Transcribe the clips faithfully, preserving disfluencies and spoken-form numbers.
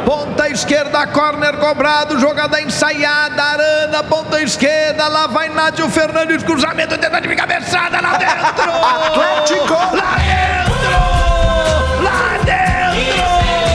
ponta esquerda, corner cobrado, jogada ensaiada, Arana, ponta esquerda, lá vai Nátio Fernandes, cruzamento, tenta de cabeçada, lá dentro! Atlético! Lá dentro! Lá dentro!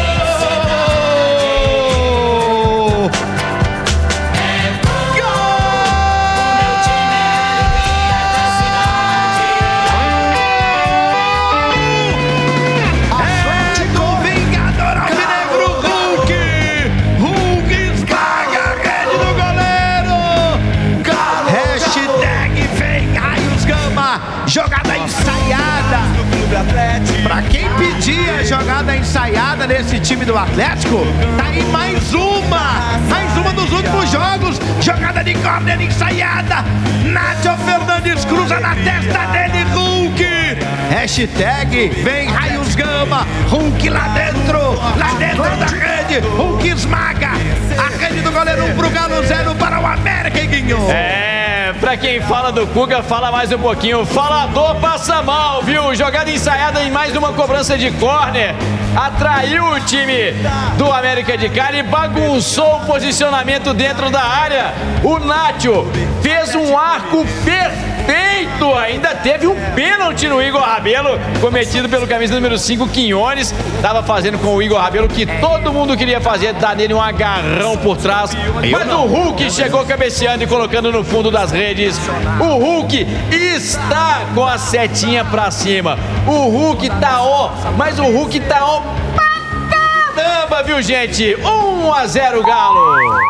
Jogada ensaiada. Pra quem pedia jogada ensaiada nesse time do Atlético, tá aí mais uma, mais uma dos últimos jogos. Jogada de córner ensaiada. Nátio Fernandes cruza na testa dele, Hulk. Hashtag vem raios gama. Hulk lá dentro, lá dentro da rede. Hulk esmaga a rede do goleiro, um pro Galo, zero para o América, Guinho. É. Pra quem fala do Cuca, fala mais um pouquinho. Falador passa mal, viu? Jogada ensaiada em mais uma cobrança de córner. Atraiu o time do América de Cali, bagunçou o posicionamento dentro da área. O Nátio fez um arco perfeito. Ainda teve um pênalti no Igor Rabelo, cometido pelo camisa número cinco, Quinones. Tava fazendo com o Igor Rabelo que todo mundo queria fazer, dar nele um agarrão por trás. Mas o Hulk chegou cabeceando e colocando no fundo das redes. O Hulk está com a setinha pra cima. O Hulk tá ó, mas o Hulk tá ó pra caramba, viu, gente? um a zero Galo.